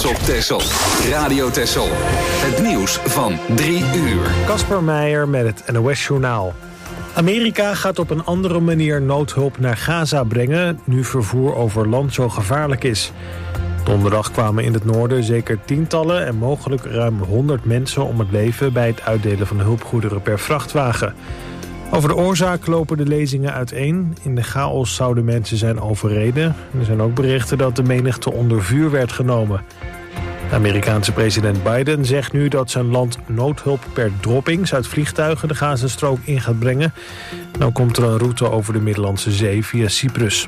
trots op Texel. Radio Texel. Het nieuws van 3 uur. Casper Meijer met het NOS-journaal. Amerika gaat op een andere manier noodhulp naar Gaza brengen, nu vervoer over land zo gevaarlijk is. Donderdag kwamen in het noorden zeker tientallen en mogelijk ruim 100 mensen om het leven bij het uitdelen van hulpgoederen per vrachtwagen. Over de oorzaak lopen de lezingen uiteen. In de chaos zouden mensen zijn overreden. Er zijn ook berichten dat de menigte onder vuur werd genomen. De Amerikaanse president Biden zegt nu dat zijn land noodhulp per droppings uit vliegtuigen de Gazastrook in gaat brengen. Nou komt er een route over de Middellandse Zee via Cyprus.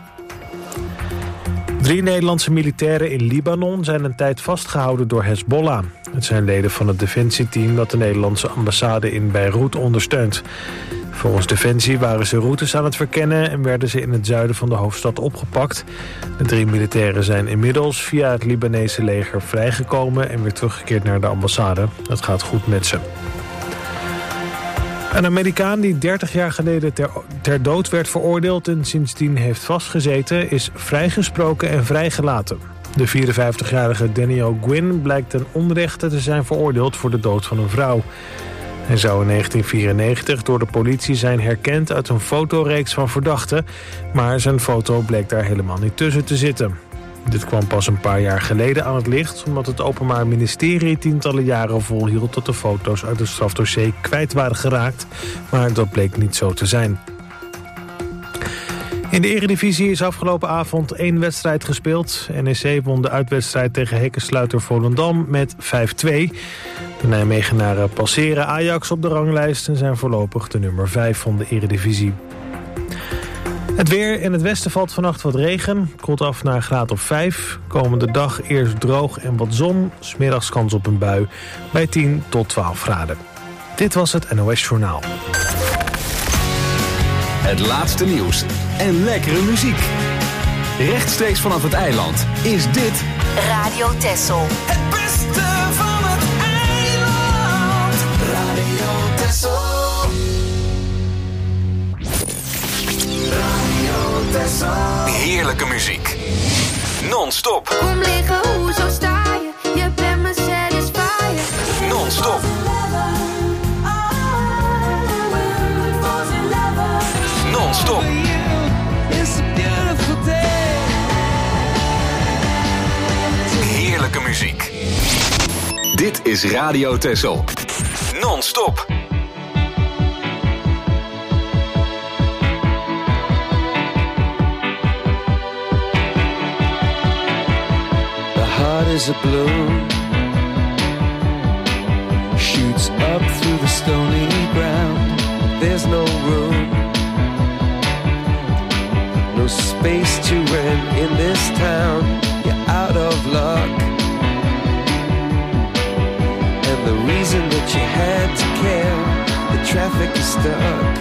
3 Nederlandse militairen in Libanon zijn een tijd vastgehouden door Hezbollah. Het zijn leden van het defensieteam dat de Nederlandse ambassade in Beirut ondersteunt. Volgens Defensie waren ze routes aan het verkennen en werden ze in het zuiden van de hoofdstad opgepakt. De 3 militairen zijn inmiddels via het Libanese leger vrijgekomen en weer teruggekeerd naar de ambassade. Het gaat goed met ze. Een Amerikaan die 30 jaar geleden ter dood werd veroordeeld en sindsdien heeft vastgezeten, is vrijgesproken en vrijgelaten. De 54-jarige Danny O'Gwyn blijkt ten onrechte te zijn veroordeeld voor de dood van een vrouw. Hij zou in 1994 door de politie zijn herkend uit een fotoreeks van verdachten, maar zijn foto bleek daar helemaal niet tussen te zitten. Dit kwam pas een paar jaar geleden aan het licht, omdat het Openbaar Ministerie tientallen jaren volhield dat de foto's uit het strafdossier kwijt waren geraakt, maar dat bleek niet zo te zijn. In de Eredivisie is afgelopen avond 1 wedstrijd gespeeld. NEC won de uitwedstrijd tegen hekkensluiter Volendam met 5-2. De Nijmegenaren passeren Ajax op de ranglijst en zijn voorlopig de nummer 5 van de Eredivisie. Het weer: in het westen valt vannacht wat regen. Koelt af naar een graad of 5. Komende dag eerst droog en wat zon. 's Middags kans op een bui bij 10 tot 12 graden. Dit was het NOS Journaal. Het laatste nieuws en lekkere muziek. Rechtstreeks vanaf het eiland is dit Radio Texel. Het beste van het eiland. Radio Texel. Radio Texel. heerlijke muziek. Non-stop. Kom liggen, hoezo sta je? Je bent me satisfier. Non-stop. Non-stop. Heerlijke muziek. Dit is Radio Texel. Non-stop. The heart is a balloon, shoots up through the stony ground. There's no room, no space to rent in this town. You're out of luck, and the reason that you had to care, the traffic is stuck,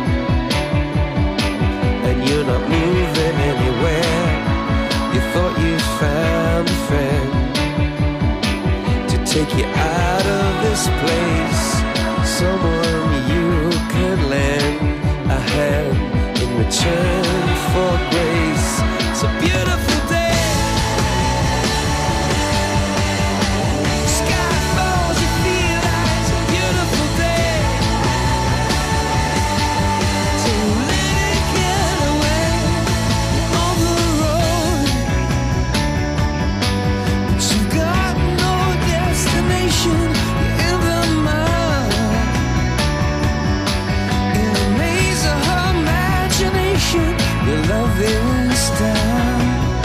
and you're not moving anywhere. You thought you found a friend to take you out of this place, someone you could lend a hand in return for grace. It's a beautiful day. Sky falls, you feel like it's a beautiful day. So let it get away on the road. But you've got no destination. You're in the mud, in the maze of her imagination. Your love is down.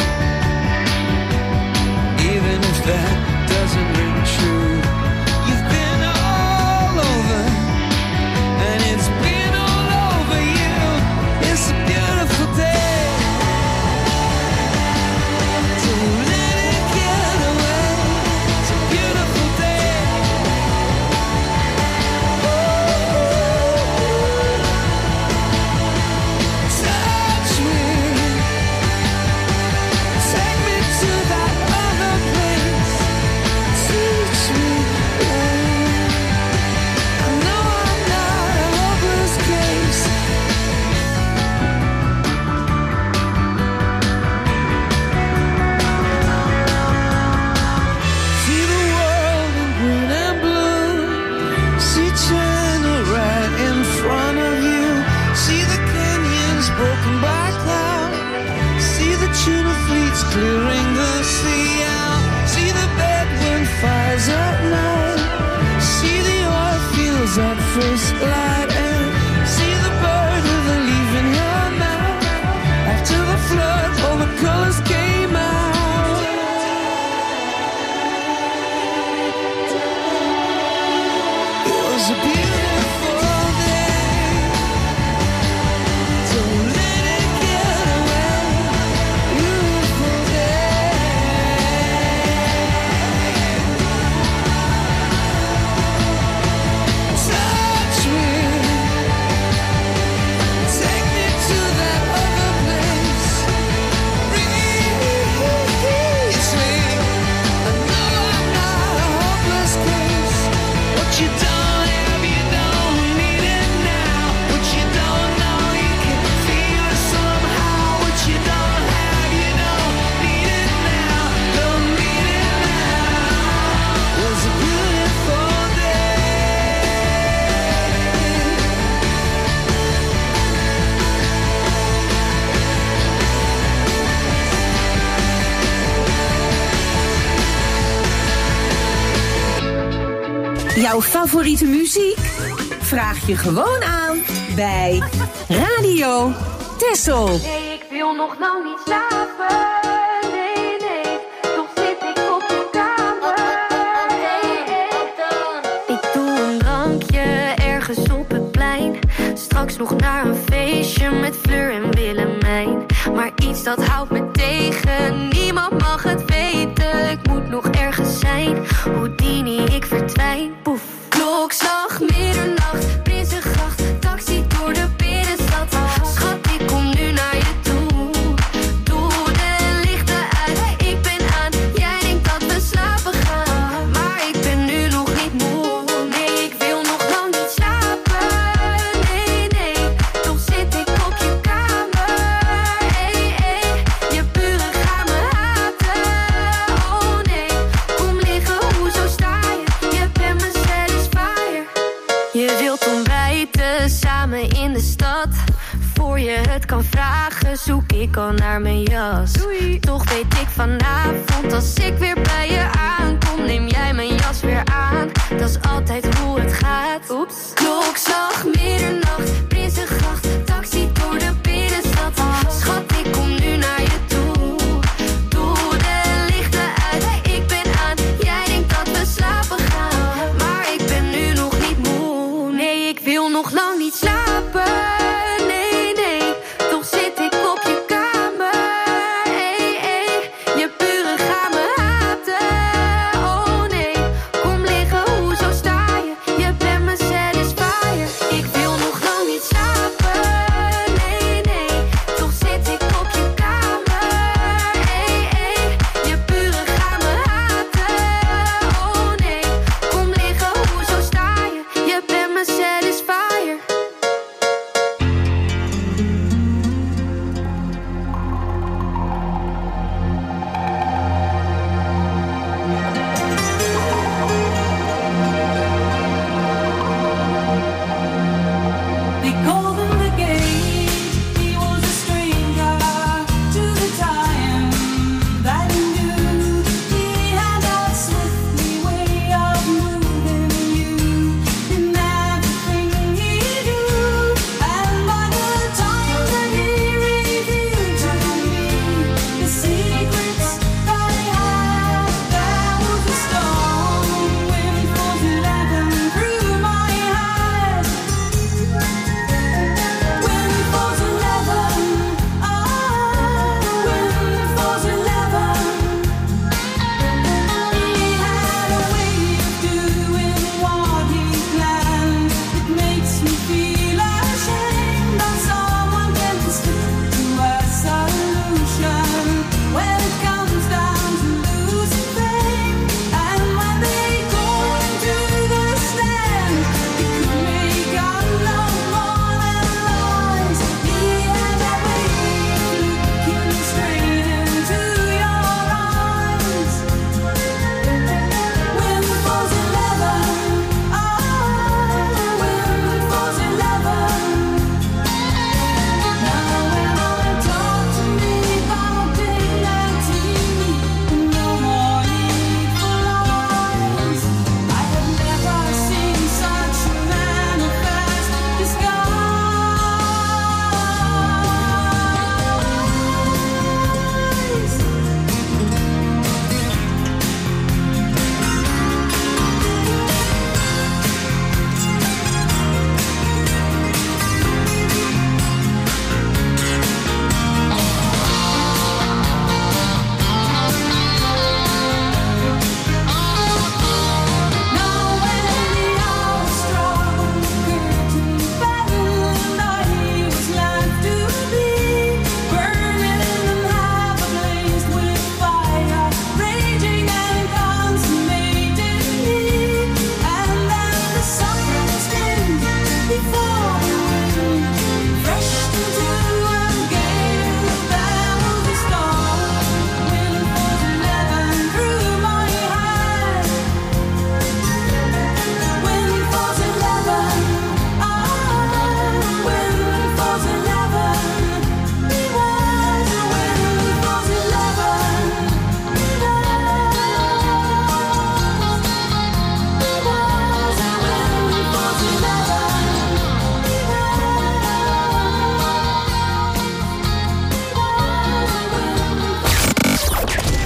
tuna fleets clearing the sea out. See the bedroom fires at night. See the oil fields at first light. And see the bird with a leaf in her mouth. After the flood, all the colors came out. It was a beautiful day. Don't let it get away. Beautiful day. Touch me. Take me to that other place. Reach me. I know I'm not a hopeless case. What you don't have, you don't need it now. What you don't know, you can feel it somehow. What you don't have, you don't need it now. Don't need it now. It was a beautiful day. Jouw favoriete muziek? Vraag je gewoon aan bij Radio Texel. Nee, ik wil nog lang niet slapen. Nee, nee, toch zit ik op de kamer. Ik doe een drankje ergens op het plein. Straks nog naar een feestje met Fleur en Willemijn. Maar iets dat houdt me tegen, niemand mag het weten. Ik moet nog ergens zijn, Houdini, ik verdwijn. Poef. Klokslag, middernacht, Prinsengracht, taxi door de binnenstad. Schat, ik kom nu naar je toe. Doe de lichten uit, ik ben aan. Jij denkt dat we slapen gaan, maar ik ben nu nog niet moe. Nee, ik wil nog lang niet slapen. Nee, nee, toch zit ik op je kamer. Hey, hey, je buren gaan me haten. Oh nee, kom liggen, hoezo sta je? Je bent mijn satisfier. Je wilt ontbijten samen in de stad. Voor je het kan vragen, zoek ik al naar mijn jas. Doei. Toch weet ik vanavond, als ik weer bij je aankom, neem jij mijn jas weer aan. Dat is altijd hoe het gaat. Oeps. Klokslag, middernacht, Prinsengracht, taxi door de binnenstad. Schat, ik kom nu naar je toe. Doe de lichten uit, ik ben aan. Jij denkt dat we slapen gaan, maar ik ben nu nog niet moe. Nee, ik wil nog lang niet slapen. Nee, nee, toch zit ik op je kamer. Hey, hey, je buren gaan me haten. Oh nee, kom liggen, hoezo sta je? Je bent mijn satisfier. Ik wil nog lang niet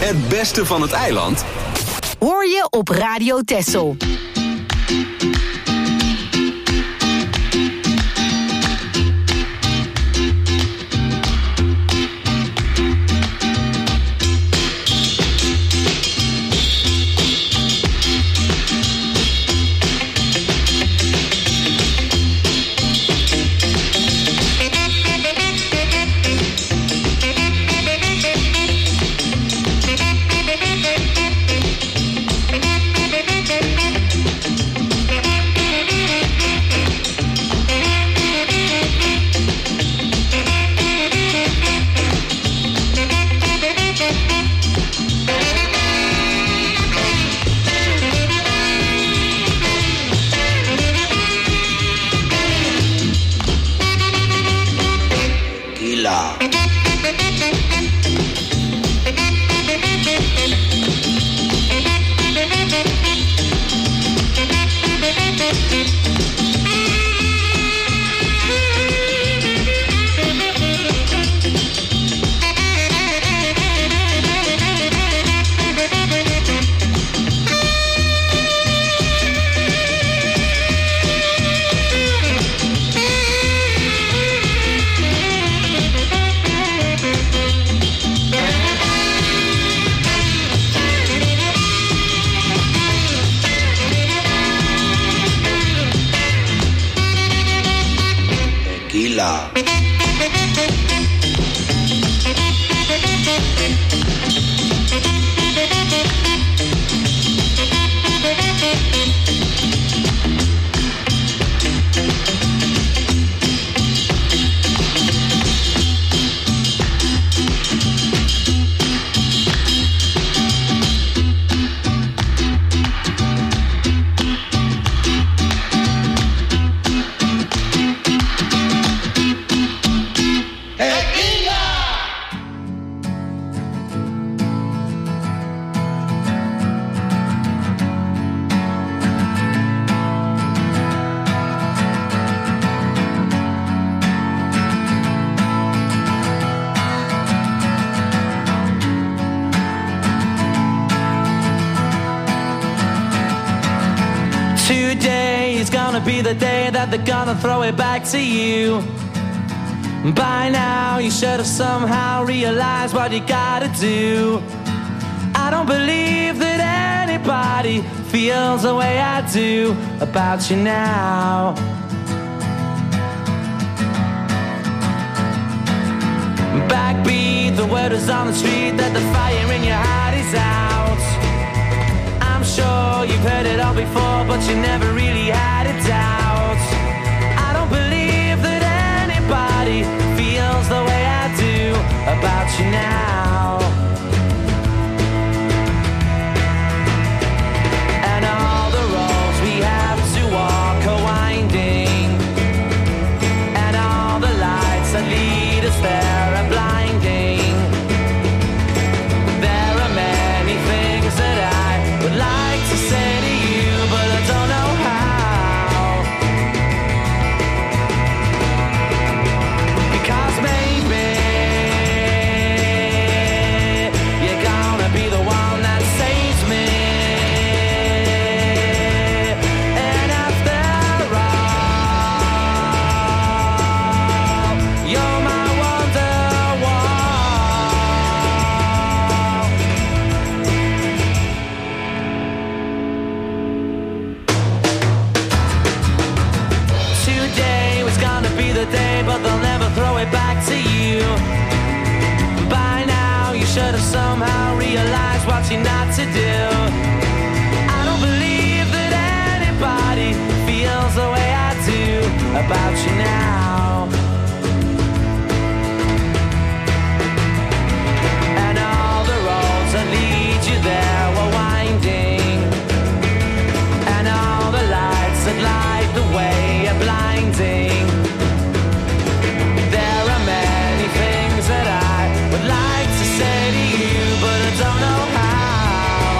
Het beste van het eiland hoor je op Radio Texel. Today is gonna be the day that they're gonna throw it back to you. By now you should have somehow realized what you gotta do. I don't believe that anybody feels the way I do about you now. Backbeat, the word is on the street that the fire in your heart is out. I'm sure you've heard it all before, but you never really had a doubt. I don't believe that anybody feels the way I do about you now. And all the roads we have to walk are winding, and all the lights that lead us there are blinding. There are many things that I would like to say to you, but I don't know how. Because maybe you're gonna be the one that saves me. And after all, you're my wonderwall. Today was gonna be the day, but they'll never throw it back to you. By now you should have somehow realized what you're not to do. I don't believe that anybody feels the way I do about you now. And all the roads that lead you there were winding, and all the lights that light the way are blinding. There are many things that I would like to say to you, but I don't know how.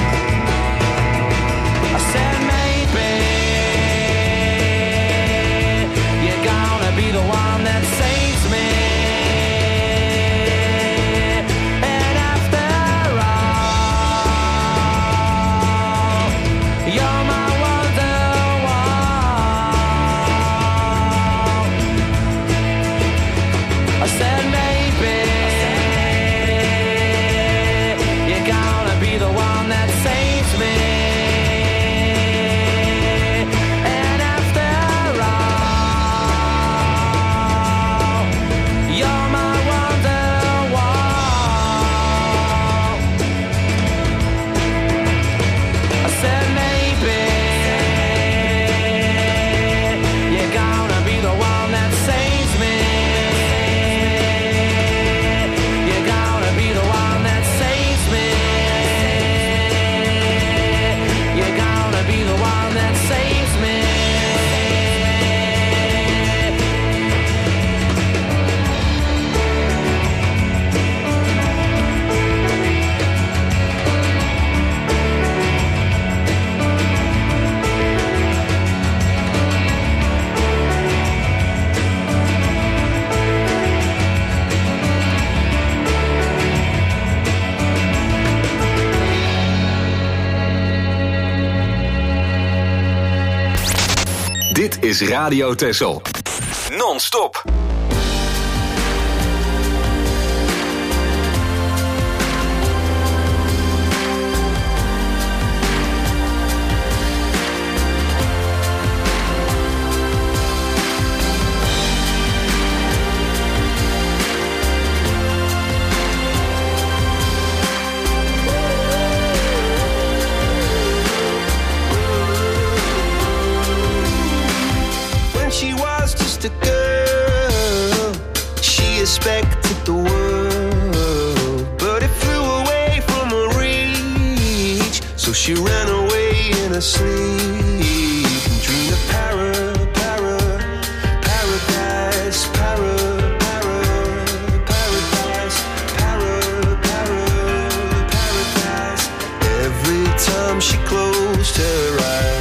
I said maybe is Radio Texel. Non-stop. A girl, she expected the world, but it flew away from her reach. So she ran away in her sleep and dreamed of paradise, paradise. Every time she closed her eyes.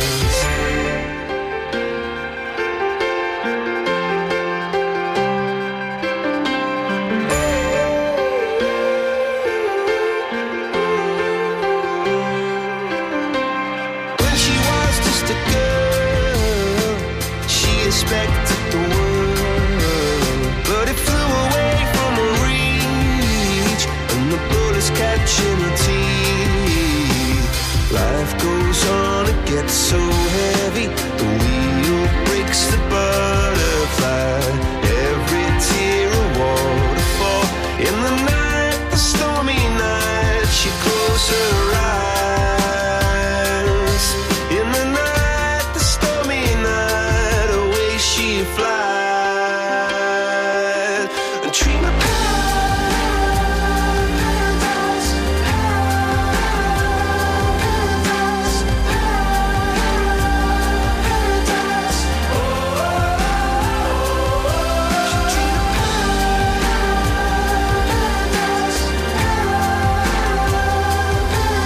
Expected the world, but it flew away from her reach, and the bullets catching her teeth. Life goes on, it gets so heavy, the wheel breaks the butterfly. Every tear a waterfall. In the night, the stormy night, she closed her eyes. In the night, the stormy night, away she flies. And dream of paradise, paradise, paradise. Oh, she dream of paradise, paradise.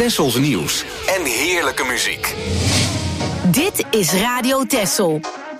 Tessels nieuws en heerlijke muziek. Dit is Radio Tessel.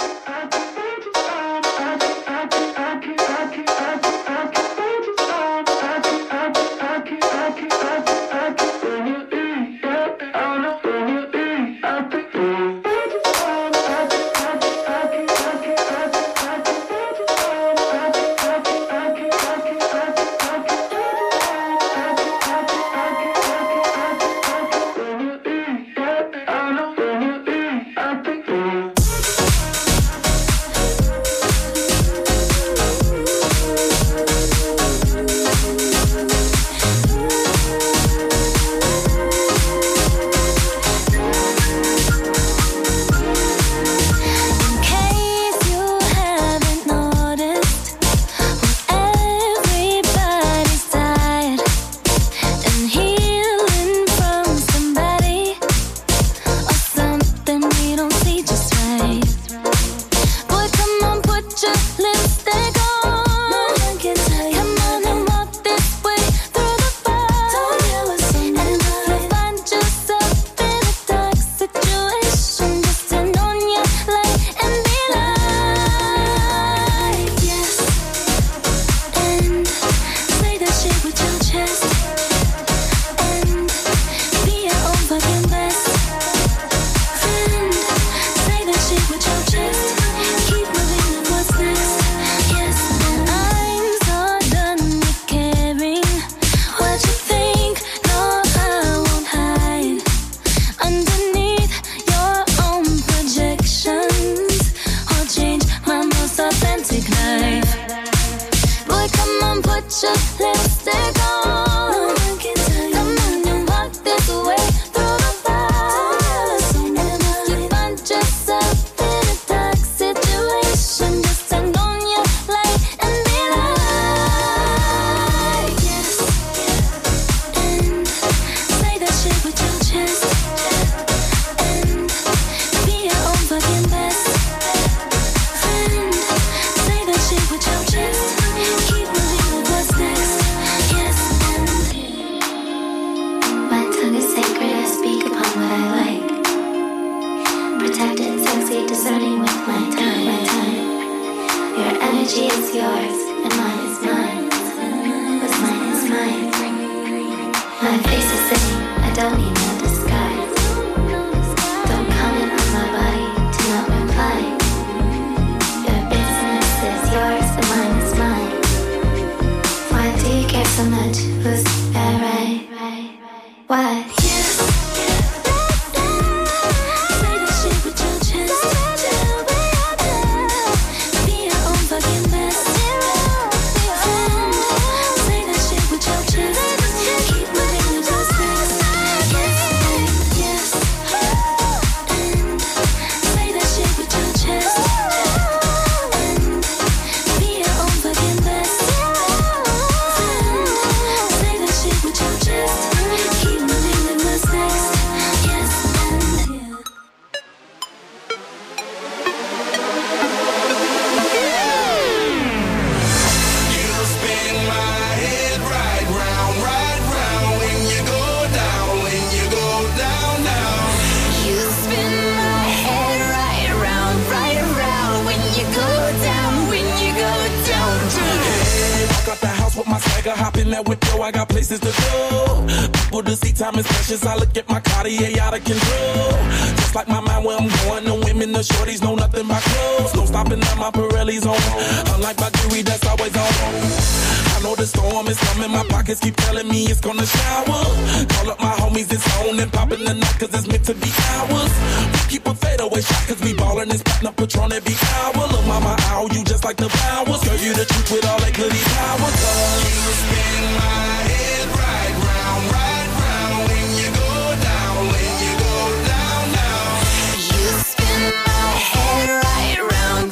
Time is precious, I look at my Cartier out of control. Just like my mind where I'm going, the women, the shorties know nothing but clothes. No stopping at my Pirelli's on. Unlike my jewelry that's always on. I know the storm is coming, my pockets keep telling me it's gonna shower. Call up my homies, it's on and popping the night cause it's meant to be ours. We keep a fadeaway shot cause we ballin' and spittin' up Patron every hour. Look mama, ow, you just like the flowers. Girl, you the truth with all that goody powers. You spin my head right round, right round. When you go down, when you go down, down. You spin my head right round,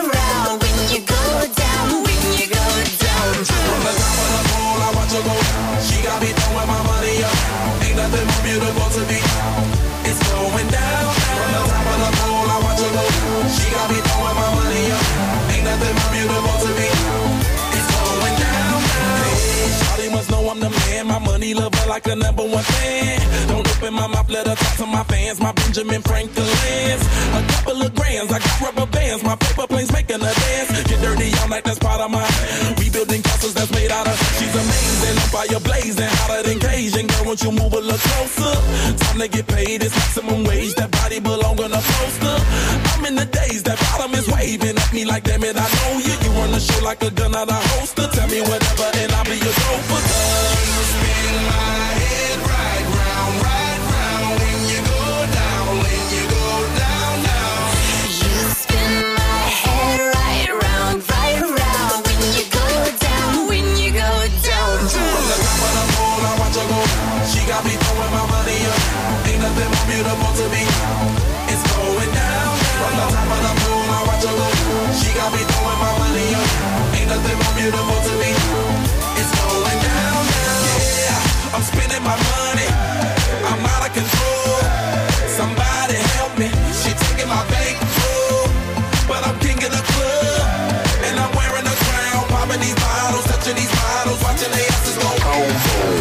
when you go down, when you go down. From the top of the pole, I watch her go down. She got me throwing my money up. Ain't nothing more beautiful to me. It's going down. From the top of the pole, I watch her go down. She got me throwing my money up. Ain't nothing more beautiful to me. It's going down. Hey, shawty must know I'm the man. My money lover like a number one fan. Don't open my mouth, let her talk to my fans. My Benjamin Franklin's. A couple of grands, I got rubber bands. My paper planes making a dance. Get dirty all night, that's part of my rebuilding castles that's made out of. She's amazing, on fire blazing, hotter than Cajun. Girl, won't you move a little closer? Time to get paid, it's maximum wage. That body belong on a poster. I'm in the days, that bottom is waving at me like, damn it, I know you. You run the show like a gun out of holster. Tell me whatever and I'll be your gopher. You spin my head right round when you go down, when you go down, down. You spin my head right round when you go down, when you go down. From the top of the pole, I watch her go. She got me throwing my money up. Ain't nothing more beautiful to me. It's going down. From the top of the pole, I watch her go. She got me throwing my money up. Ain't nothing more beautiful to me. It's going down, yeah. I'm spending my money. I'm out of control. Somebody help me. She taking my bankroll, but I'm king of the club, and I'm wearing a crown. Popping these bottles, touching these bottles, watching the asses go home.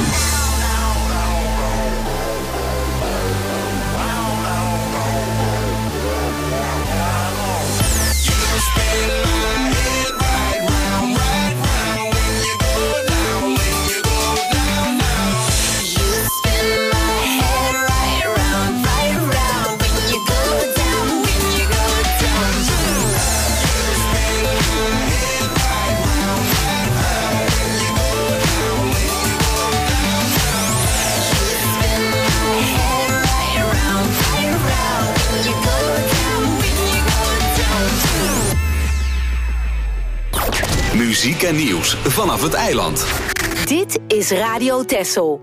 You spin my head right round when you go down, when you go down, down. You spin my head right round when you go down, when you go down. You spin my head right round when you go down, when you go down, down. You spin my head right round when you go down, when you go down. Muziek en nieuws vanaf het eiland. Dit is Radio Texel.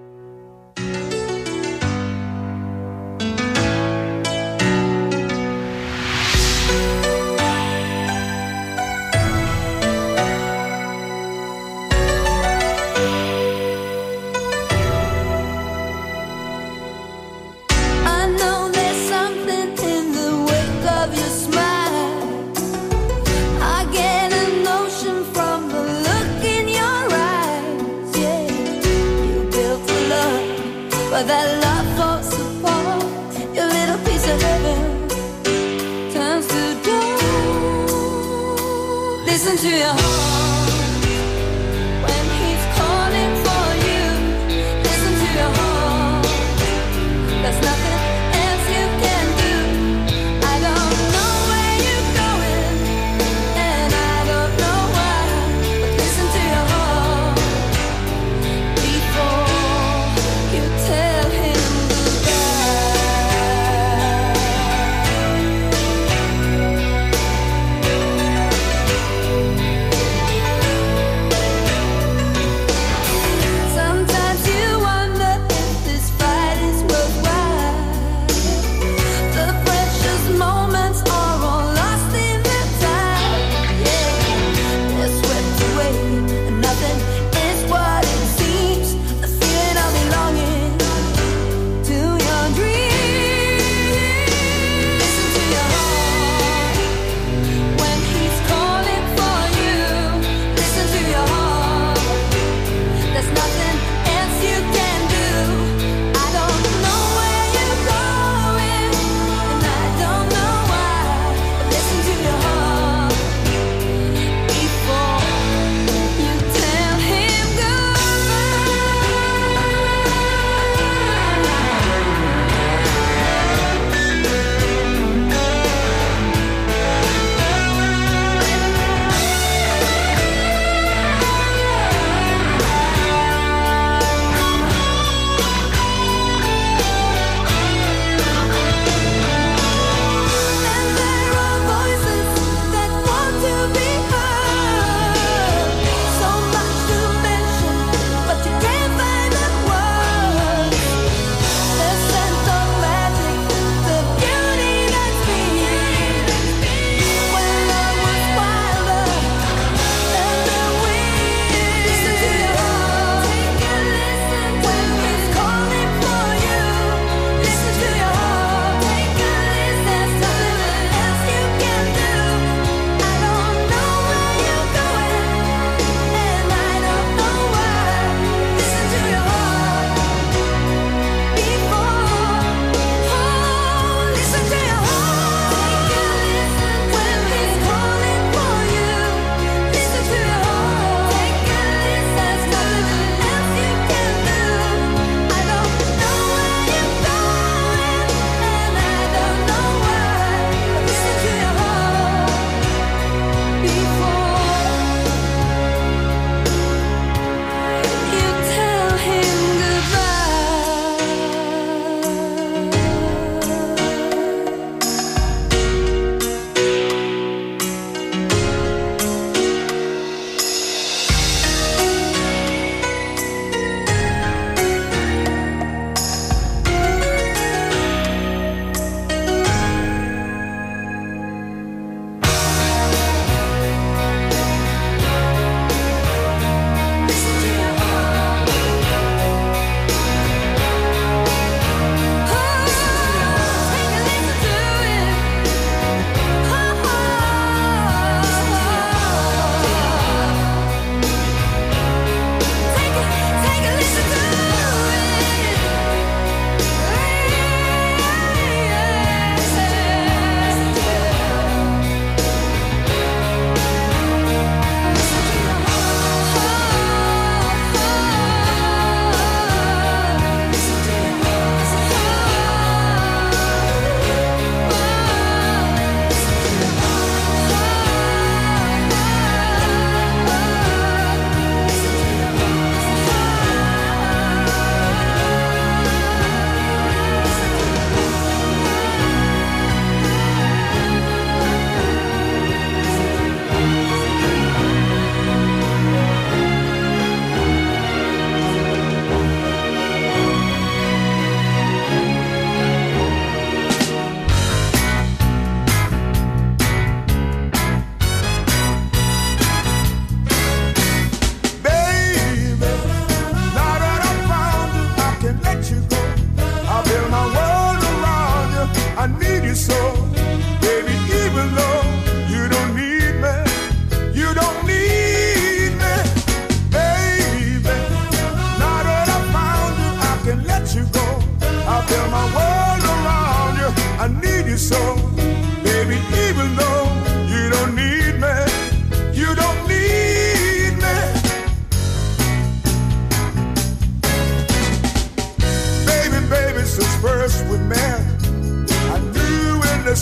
I know there's something in the wake of your smile. I get a notion from the look in your eyes. Yeah, you built a love, but that love falls apart. Your little piece of heaven turns to gold. Listen to your heart when he's calling for you. Listen to your heart. There's nothing else you can do. I don't know where you're going, and I don't know why. But listen to your heart before you tell him goodbye.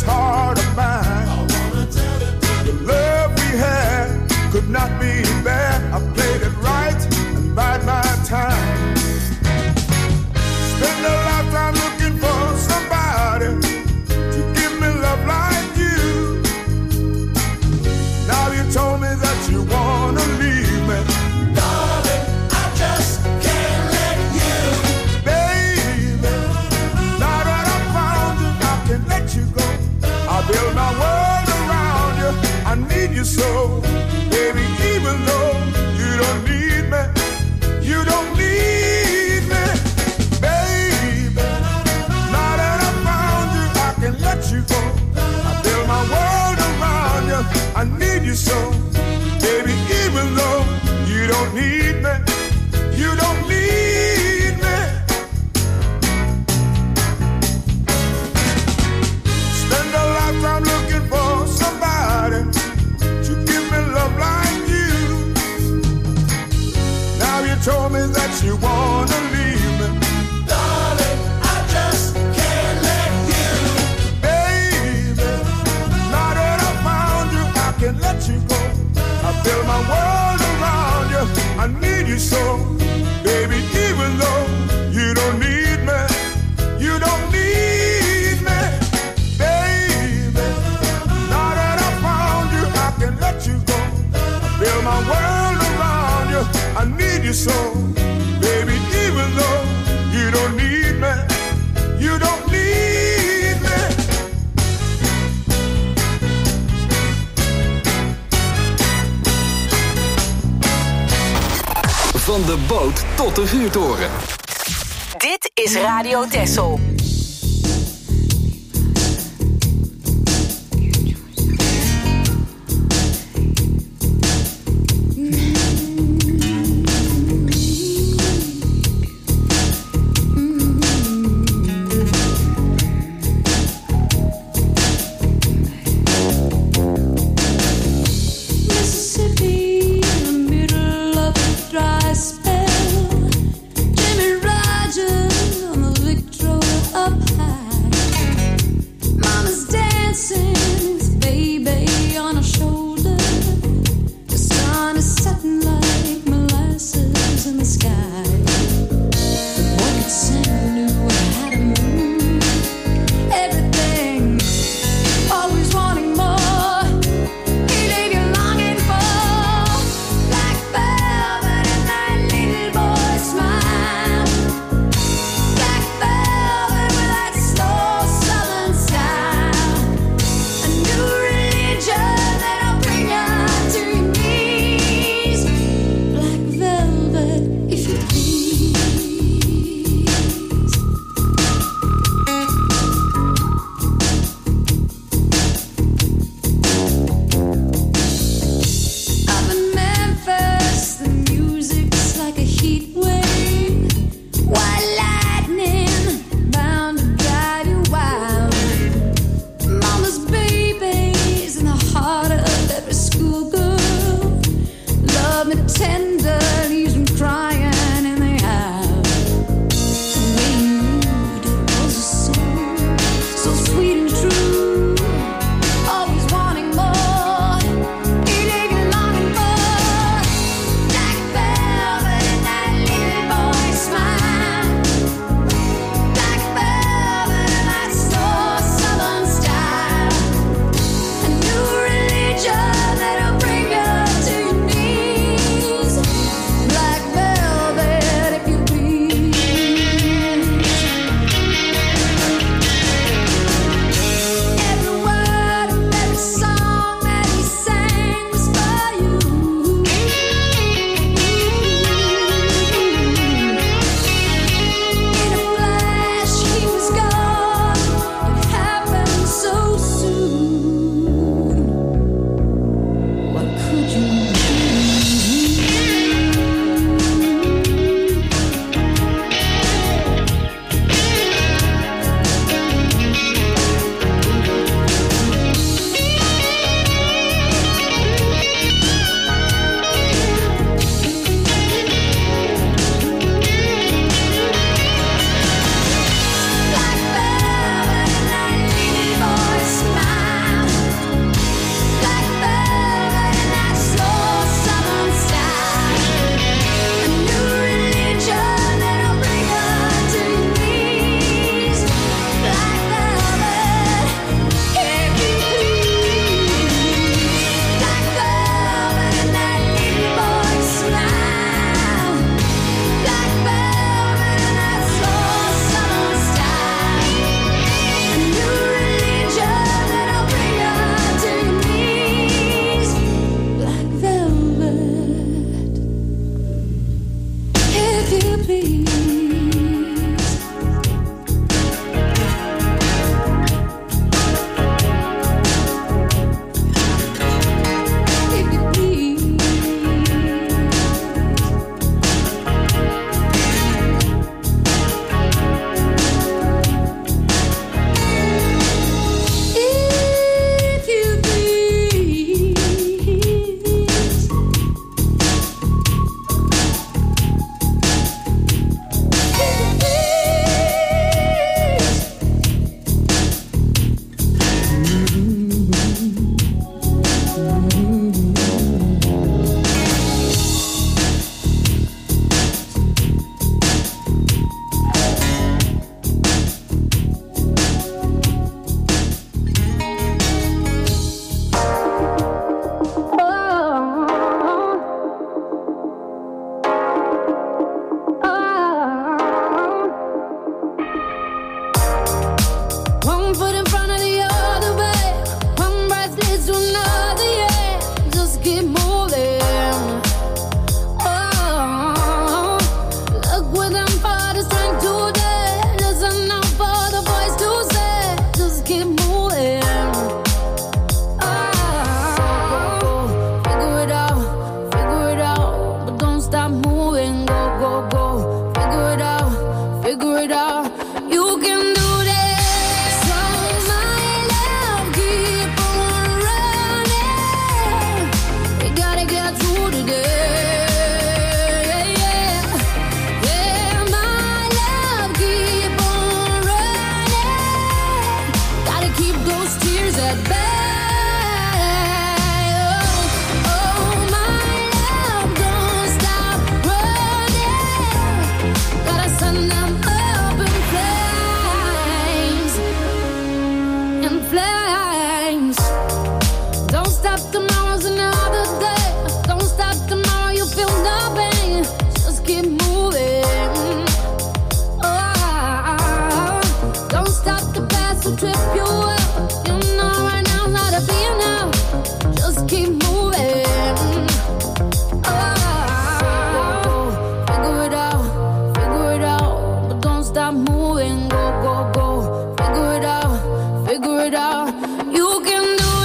heart of mine. I wanna tell it to you. The love we had could not be bad. I played it right and bide my time. Spend a lifetime looking for somebody to give me love like you. Now you told me that you wanna leave me. Darling, I just can't let you. Baby, now that I found you, I can't let you go. I build my world around you, I need you so. Baby, even though you don't need me, you don't need me. Baby, now that I found you, I can let you go. I build my world around you, I need you so. Baby, even though you don't need me, you don't need me. Spend a lifetime looking for somebody to give me love like you. Now you told me that you wanna leave me. Darling, I just can't let you. Baby, now that I found you, I can let you go. I build my world around you, I need you so. Baby, even though you don't need me, you don't need me. Baby, now that I found you, I can let you go. I build my world around you, I need you so. Baby, even though you don't need me, you don't need me. Van de boot tot de vuurtoren. Dit is Radio Texel. Dry spell, Jimmy Rogers on the Victrola figure it out. You can do this. So my love, keep on running. We gotta get through today. Yeah, my love, keep on running. Gotta keep those tears at bay. Tomorrow's another day. Don't stop tomorrow, you feel no pain. Just keep moving. Oh, don't stop the past will trip you up. You know right now how to be now. Just keep moving. Oh, figure it out, but don't stop moving. Go, go, go, figure it out, figure it out. You can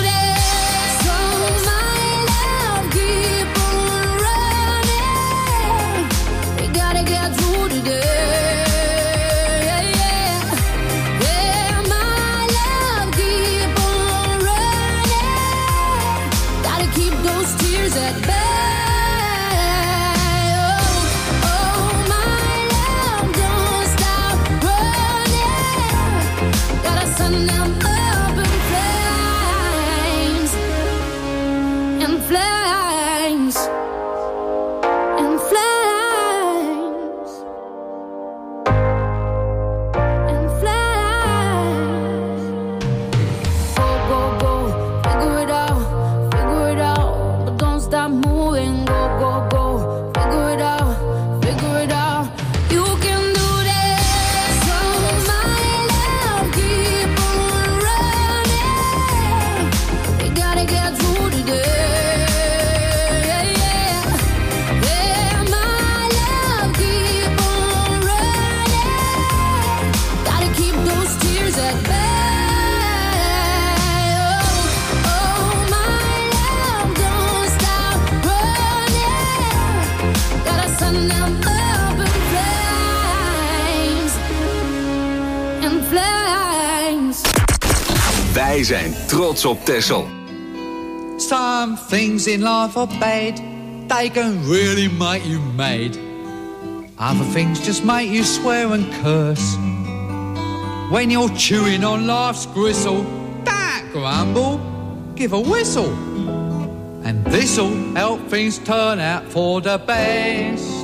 Wij zijn trots op Texel. Some things in life are bad. They can really make you mad. Other things just make you swear and curse. When you're chewing on life's gristle, don't grumble, give a whistle. And this'll help things turn out for the best.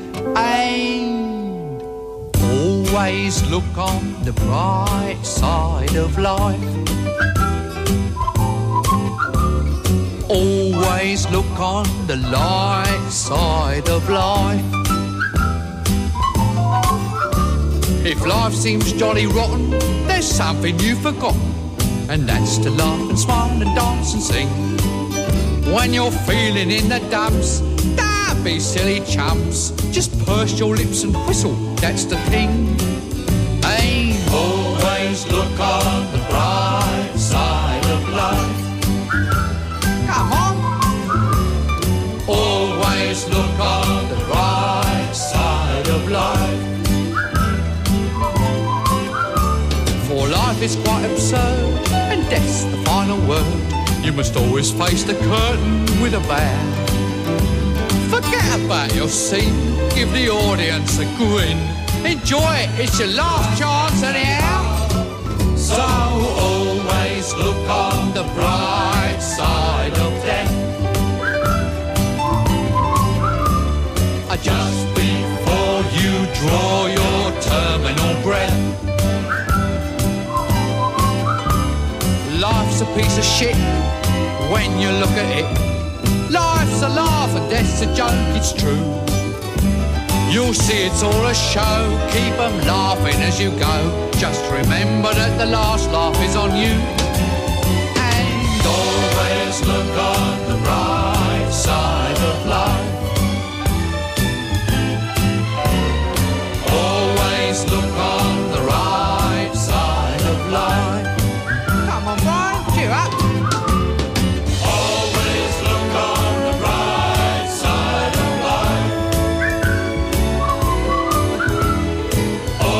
And always look on the bright side of life. Always look on the light side of life. If life seems jolly rotten, there's something you've forgotten, and that's to laugh and smile and dance and sing. When you're feeling in the dumps, don't be silly chumps. Just purse your lips and whistle, that's the thing. Hey, always look on the bright side of life. Come on. Always look on the bright side of life. For life is quite absurd, and death's the final word. You must always face the curtain with a bow. Forget about your scene, give the audience a grin. Enjoy it, it's your last chance anyhow. So always look on the bright side of death. Just before you draw your terminal breath. Life's a piece of shit when you look at it. Life's a laugh and death's a joke, it's true. You'll see it's all a show, keep them laughing as you go. Just remember that the last laugh is on you. And always look on the bright side of life. Always look on the right side of life. Come on, Brian, cheer up. Always look on the right side of life.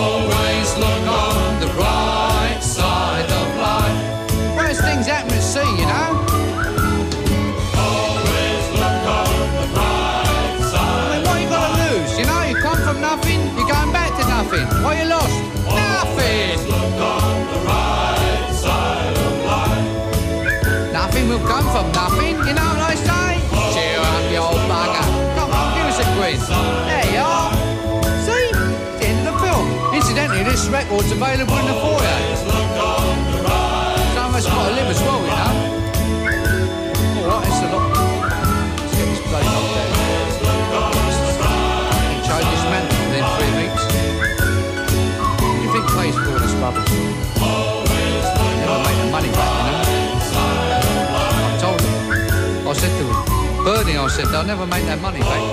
records available in the foyer. Someone's got to live as well, you know. Alright, it's a lot. Let's get this bloody knocked down. You change this man within 3 weeks. What do you think pays for all this rubbish? Never make the money back, you know. I told him. I said to him, Bernie, I said, they'll never make that money back.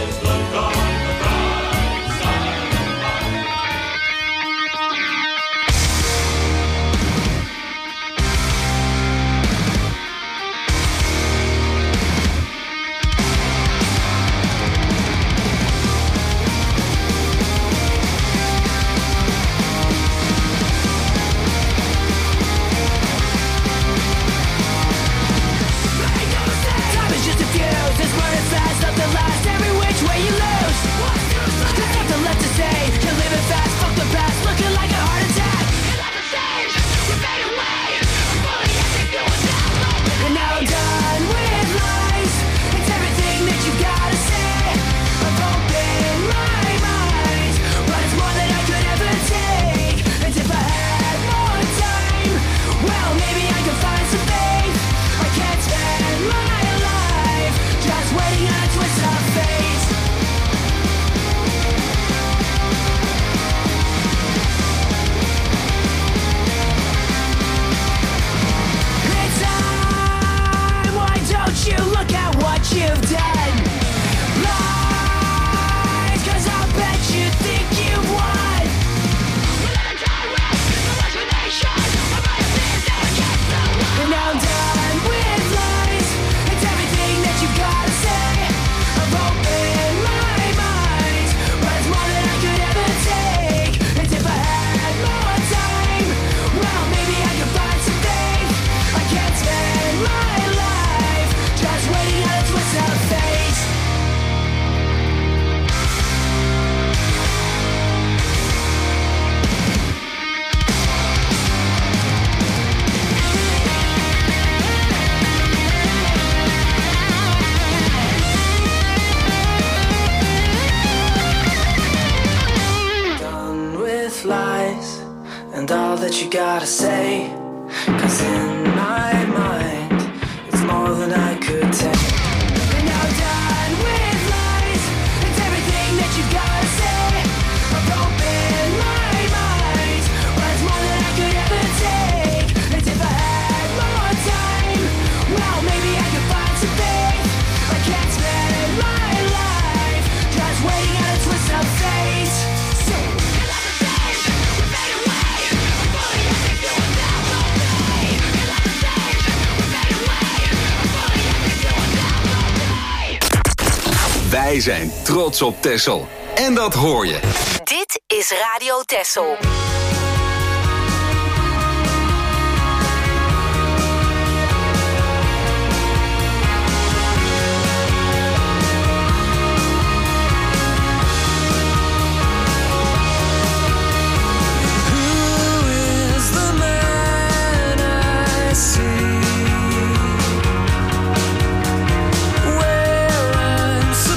You gotta say, 'cause in my mind it's more than I could take. And now I'm done with lies. It's everything that you gotta say. I've opened my mind, but it's more than I could ever take. And if I had more time, well maybe I could find some faith. I can't spend my life just waiting on a twist of fate. So Wij zijn trots op Texel. En dat hoor je. Dit is Radio Texel.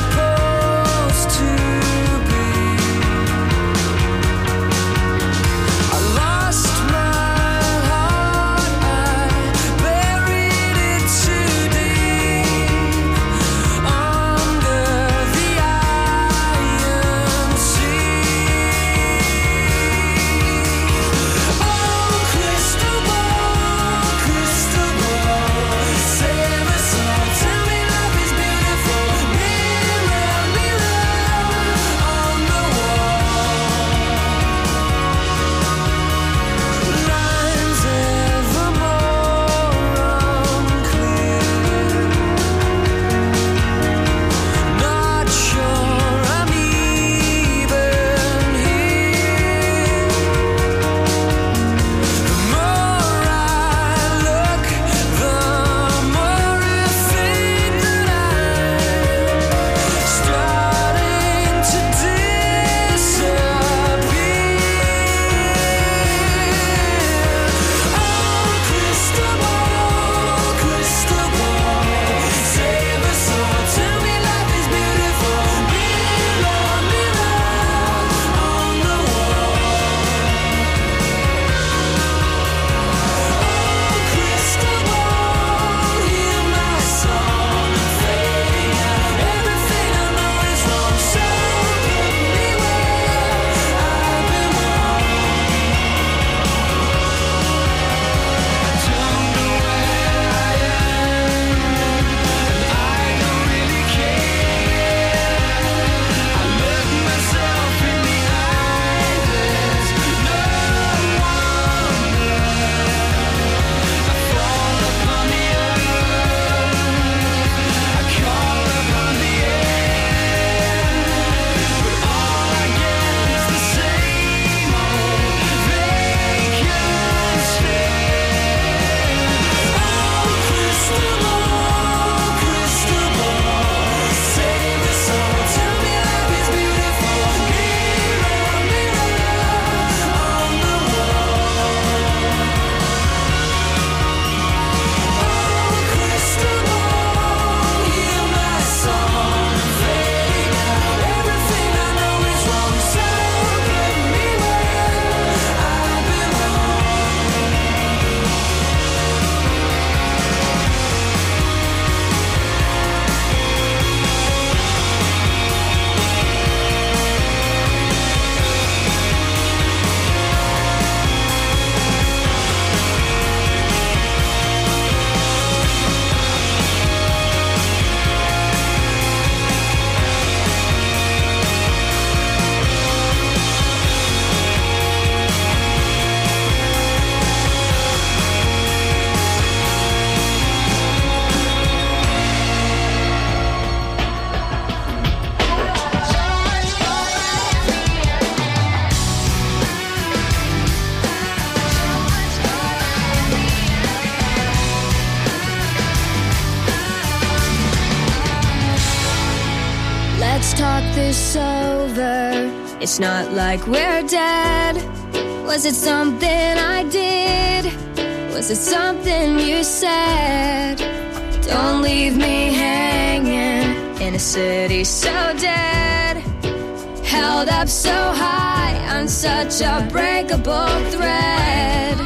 supposed to be It's not like we're dead. Was it something I did? Was it something you said? Don't leave me hanging in a city so dead. Held up so high on such a breakable thread.